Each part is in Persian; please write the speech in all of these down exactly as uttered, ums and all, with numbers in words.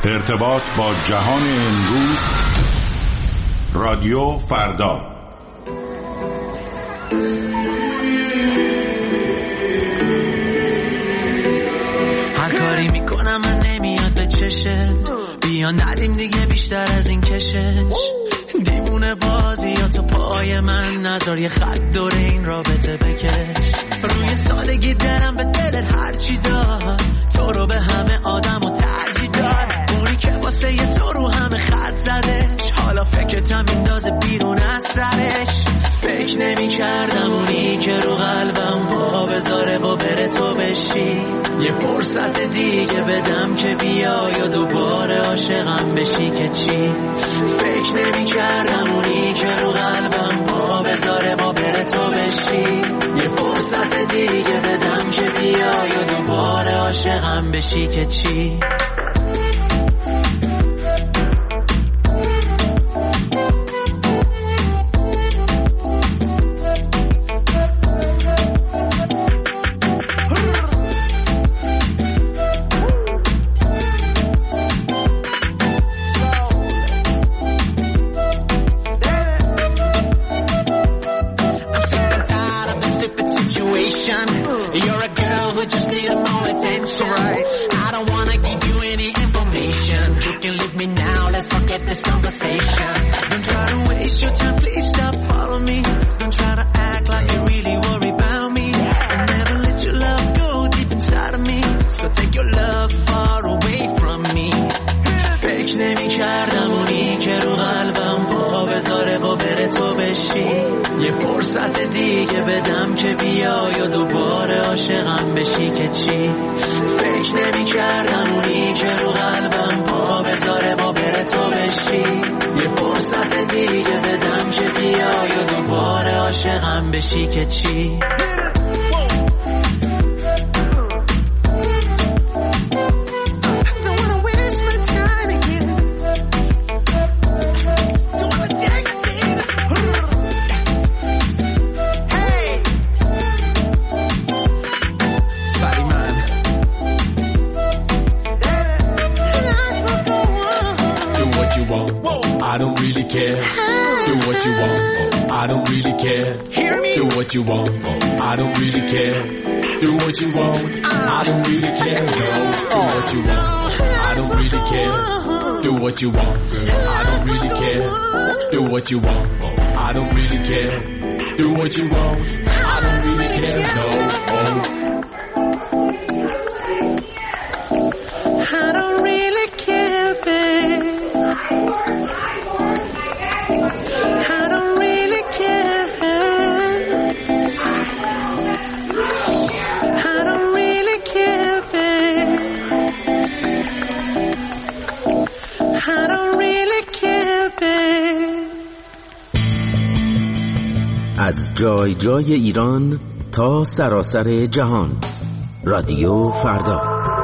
ارتباط با جهان امروز، رادیو فردا. هر کاری میکنم من نمیاد به چشه، بیا ندیم دیگه بیشتر از این کشش. دیوونه بازی یا تو پای من نذار یه خط دور این رابطه بکش. روی سادگی دلم به دلت هرچی داد، تو رو به همه آدم و ترجیح داد. اونی که واسه یه تو رو همه خط زدش، حالا فکرتم میندازه بیرون از سرش. فکر نمی کردم اونی که رو قلبم با بذاره با بره تو بشی. یه فرصت دیگه بدم که بیای و دوباره عاشقم بشی که چی. فکر نمی کردم اونی که رو قلبم با بذاره با بره تو بشی. یه فرصت دیگه بدم که بیای و دوباره عاشقم بشی که چی. بشی که چی. You want, I don't really care. Do what you want, I don't really care. No, do what you want, I don't really care. Do what you want, girl, I don't really care. Do what you want, I don't really care. Do what you want, I don't really care. No, oh. از جای جای ایران تا سراسر جهان، رادیو فردا.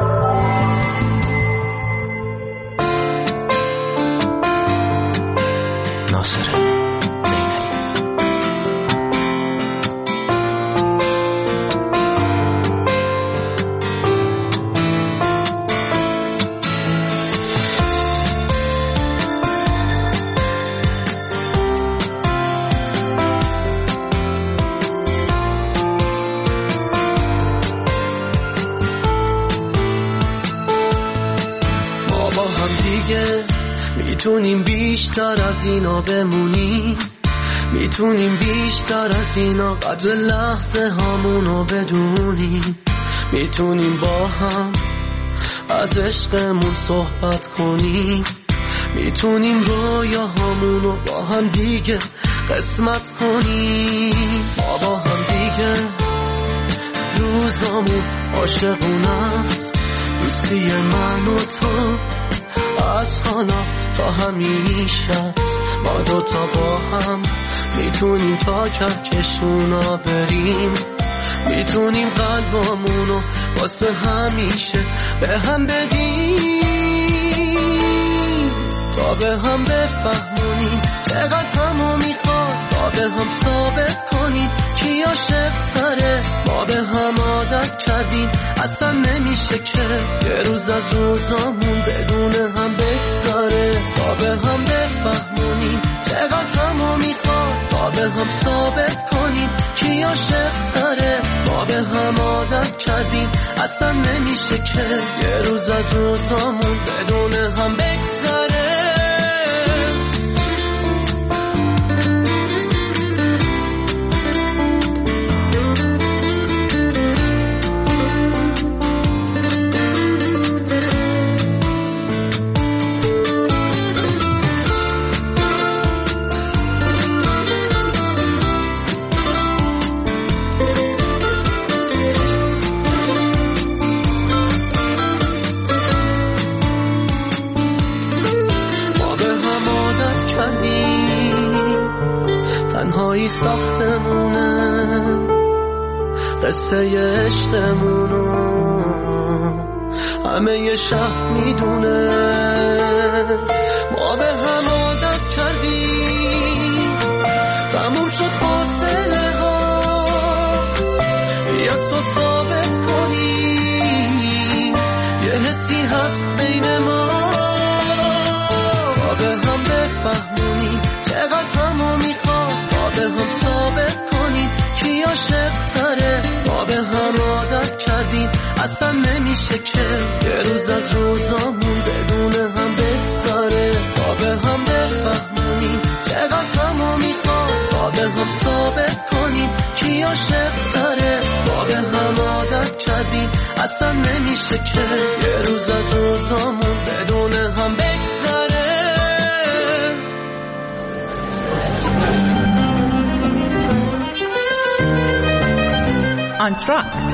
ناصر میتونیم بیشتر از اینا بمونیم، میتونیم بیشتر از اینا قدر لحظه هامونو بدونیم، میتونیم با هم از عشقمون صحبت کنیم، میتونیم رویاهامونو با هم دیگه قسمت کنیم. ما با هم دیگه روزامون عاشقونه است، دوستی من و تو از حالا تا همیشه. ما دوتا با هم میتونیم تا کهکشونا بریم، میتونیم قلبامونو واسه همیشه به هم بدیم، تا به هم بفهمونیم چقدر همو میخواد، تا تا به هم ثابت کنیم کی عاشق تره. ما به هم عادت کردیم اصلا نمیشه که یه روز از روزامون بدون هم بگذاره. تا به هم بفهمونیم چقدر همو میخواد، تا به هم ثابت کنیم کی عاشق تره. ما به هم عادت کردیم اصلا نمیشه که یه روز از روزامون بدون هم بگذاره. تنهایی ساختمونه قصه عشقمونو همه یه شهر میدونه. ما به هم عادت کردیم تموم شد فاصله ها، بیا تو ثابت کنی یه حسی هست بین ما. ما به هم بفهمونی چقدر همو میخواد، ما به هم ثابت کنیم کی عاشق تره. ما به هم عادت کردیم اصلا نمیشه که یه روز از روزامون بدون هم بگذاره. تا به هم بفهمونیم چقدر همو میخواد، تا به هم ثابت کنیم کی عاشق تره. ما به هم عادت کردیم اصلا نمیشه که یه روز از روزامون بدون هم بگذاره. انتراکت.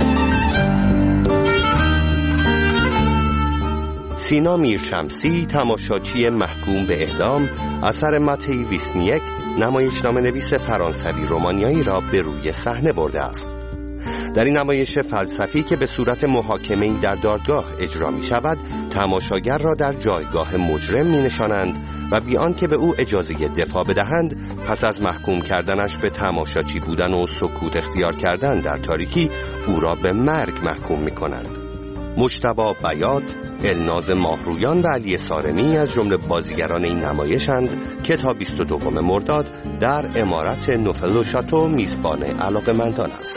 سینا میرشمسی، تماشاچی محکوم به اعدام، اثر متی ویسنیک، نمایشنامه نویس فرانسوی رومانیایی را به روی صحنه برده است. در این نمایش فلسفی که به صورت محاکمه‌ای در دادگاه اجرا می شود، تماشاگر را در جایگاه مجرم می نشانند و بی آنکه به او اجازه دفاع بدهند، پس از محکوم کردنش به تماشاچی بودن و سکوت اختیار کردن در تاریکی، او را به مرگ محکوم می کنند. مجتبی بیات، الناز ماهرویان و علی سارمی از جمله بازیگران این نمایشند که تا بیست و دوم مرداد در عمارت نوفل و شاتو میزبان علاقه‌مندان است.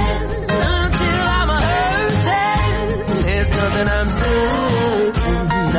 And I'm certain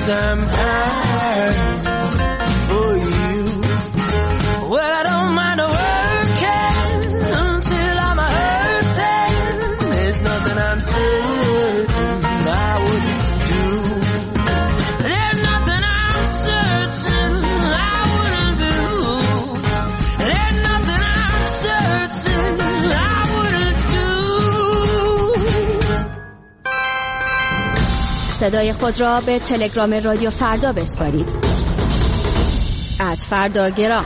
'cause I'm high for you. Well, I don't mind working until I'm hurting. There's nothing I'm certain I wouldn't do. There's nothing I'm certain I wouldn't do. There's nothing I'm certain I wouldn't do. صدای خود را به تلگرام رادیو فردا بسپارید. ات فردا گرام.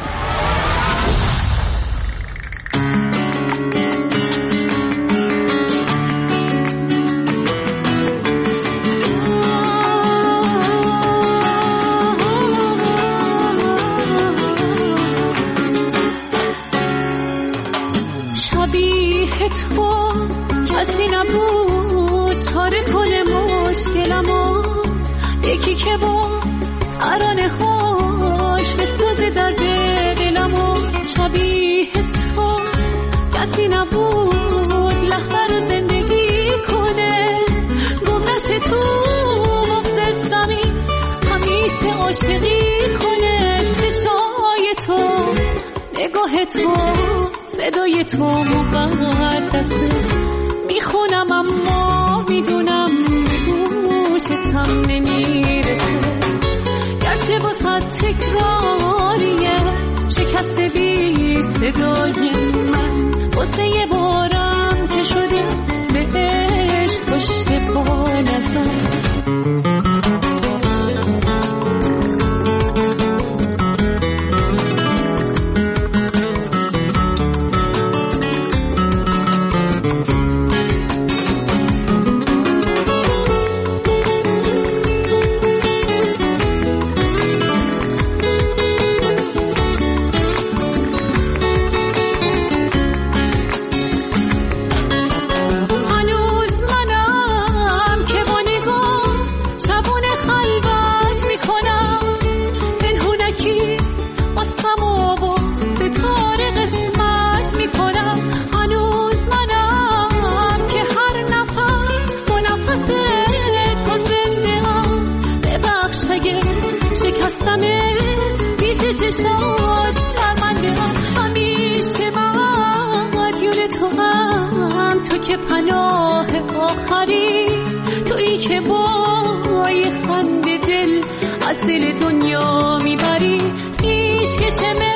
شبیه تو کسی نبود چاره کل مشکلمو، یکی که با ترانه هاش بسازه درد دلمو. شبیه تو کسی نبود لحظه رو زندگی کنه، گمنشه تو مغز زمین همیشه عاشقی کنه. چشای تو، نگاه تو، صدای تو مقدسه، میخونم اما میدونم گوشتم نمیرسه. گرچه واسه تکراریه شکست بی صدای من، واسه یه بارم که شده بهش پشت پا نزن. که پناه آخری تویی که با یه خنده دل از دل دنیا میبری. پیشکش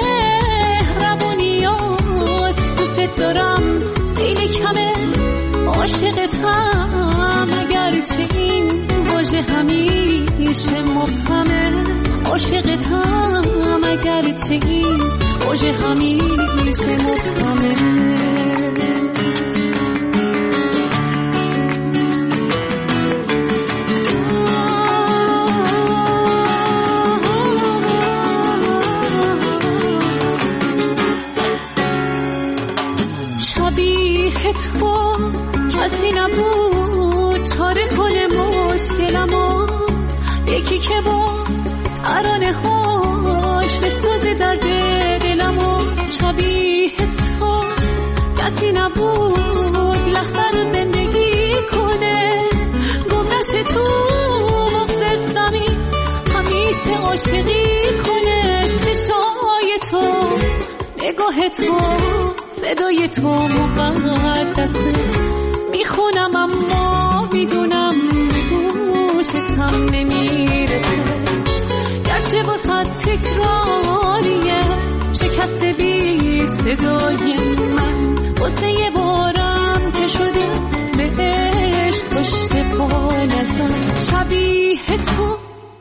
مهربونیات دوست دارم دل کمه، عاشقتم اگرچه این واژه همیشه مبهمه. عاشقتم اگرچه این واژه همیشه مبهمه. تو کسی نبود چاره کل مشکلمو، یکی که با ترانه هاش بسازه درد دلمو. شبیه تو کسی نبود لحظه رو زندگی کنه، گمنشه تو مغز زمین همیشه عاشقی کنه. چشای تو، نگاه تو، صدای تو مقدسه، میخونم اما میدونم گوشتم نمیرسه. گرچه واسه تکراریه شکست بی صدای من، واسه یه بارم که شده بهش پشت پا نزن. شبیه تو.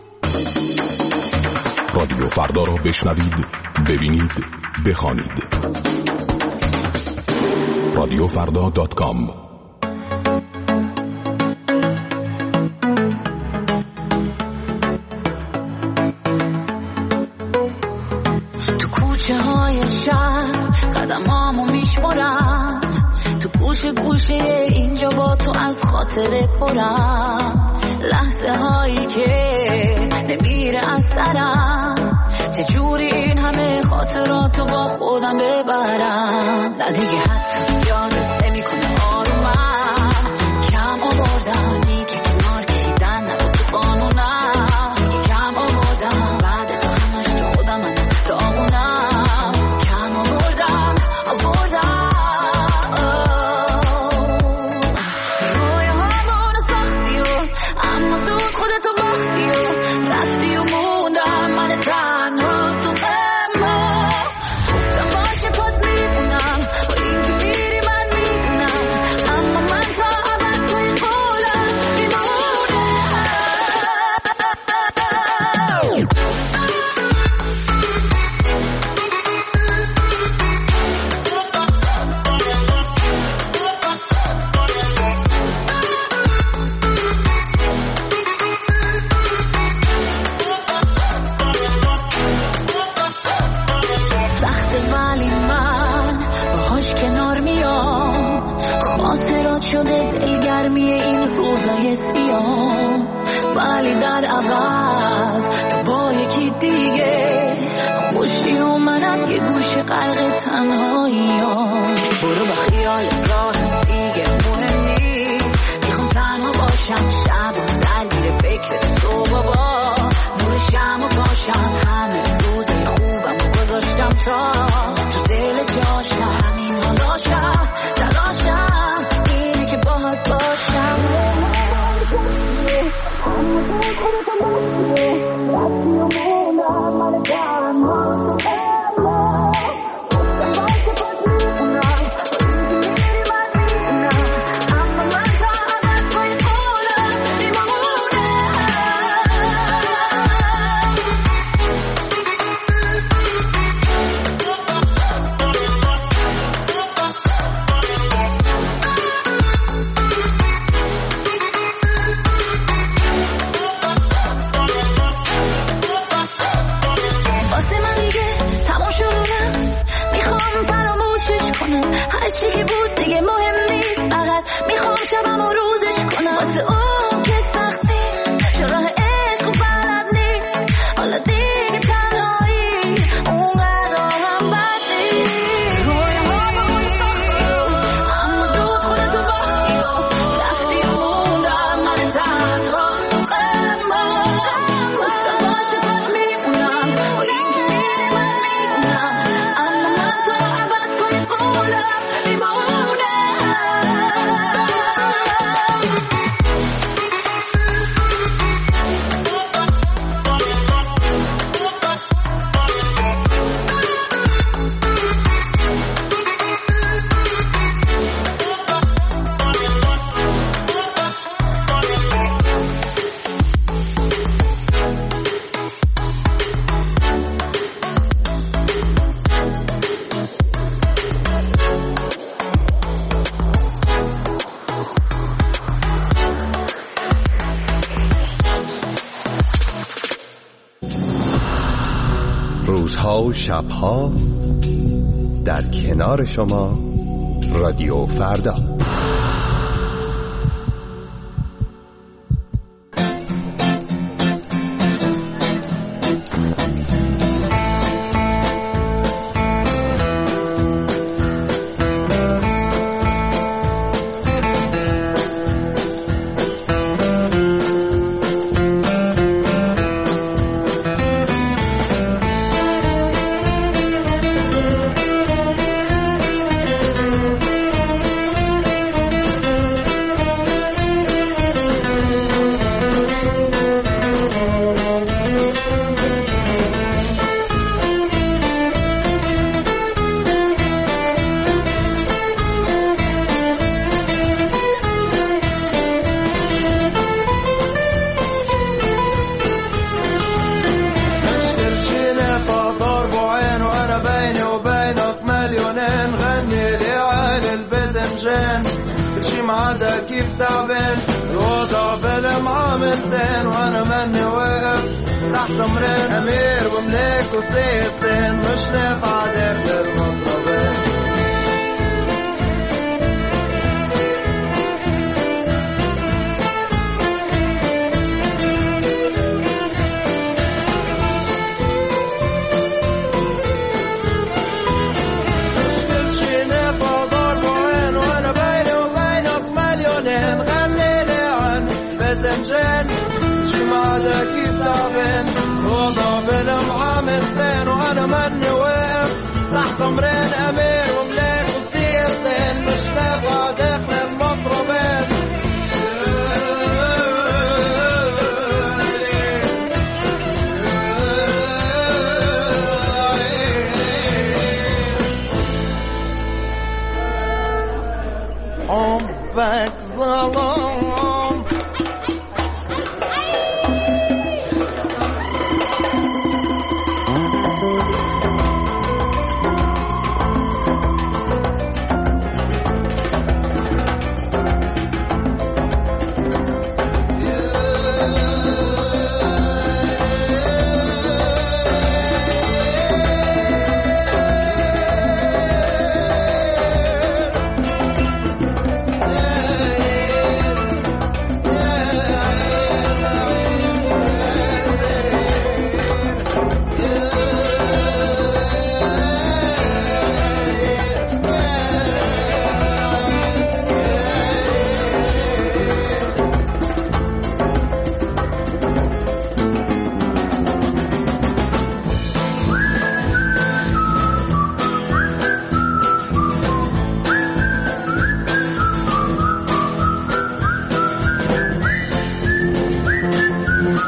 رادیو فردا را بشنوید، ببینید، بخوانید. رادیو فردا دات کام. تو کوچه های شهر قدمامو میشمارم، تو گوشه گوشه اینجا با تو از خاطره پرم. لحظه هایی که نمیره از سرم، چجوری این همه خاطراتو با خودم ببرم. نه دیگه حتی یادت نمی کنه آرومم، کم آوردم دیگه کنار کشیدن نبود تو قانونم. حسیام، ولی در عوض تو با یکی دیگه خوشی و منم یه گوشه غرق تنهاییام. برو با خیال راحت دیگه مهم نیست، میخوام تنها باشم شبم درگیر فکر تو بابا، نور شمع و باشم همه روزای خوبم گذاشتم تا تو دل جاشم، همین حالاشم تلاشم اینه که باهات باشم. روزها و شبها در کنار شما رادیو فردا.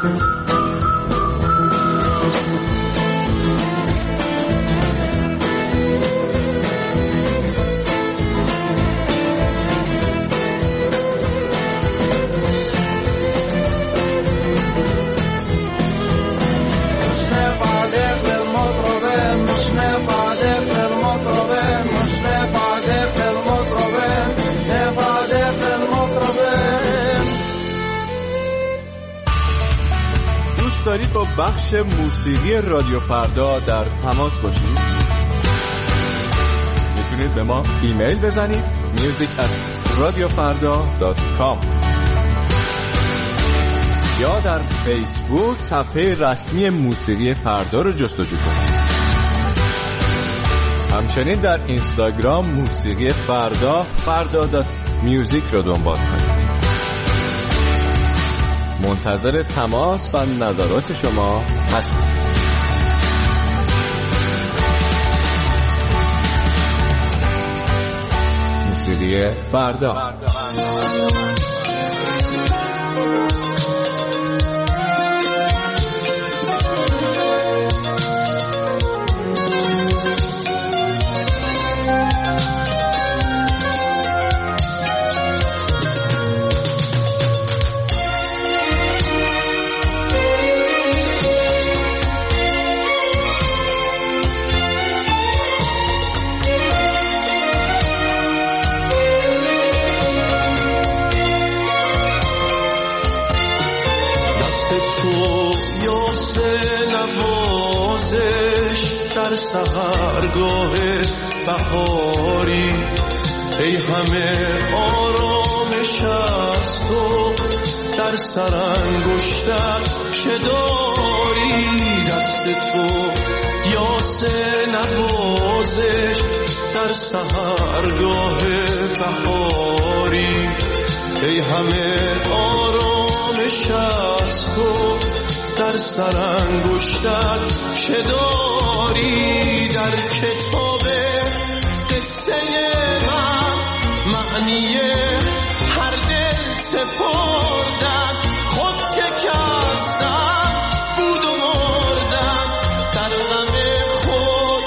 دارید با بخش موسیقی رادیو فردا در تماس باشید؟ میتونید به ما ایمیل بزنید میوزیک ات رادیو فردا دات کام یا در فیسبوک صفحه رسمی موسیقی فردا رو جستجو کنید. همچنین در اینستاگرام موسیقی فردا فردا دات میوزیک رو دنبال کنید. منتظر تماس و نظرات شما هستم. موسیقی فردا. در سحرگاه بهاری ای همه آرامش از تو در سرانگشتت چه داری دست تو یاس نوازش در سحرگاه بهاری ای همه آرامش از تو در سرانگشتت چه داری در کتاب قصه من معنی هر دل سپردن خود شکستن بود و مردن در غم خود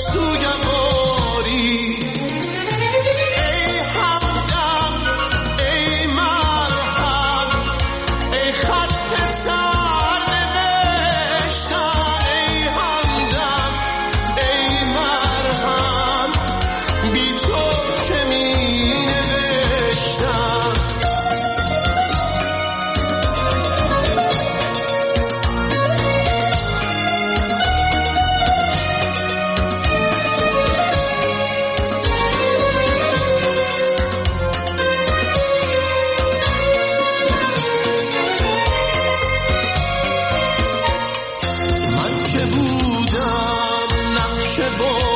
سوگواری ای همدم ای مرهم ای خط سر بودم نقش با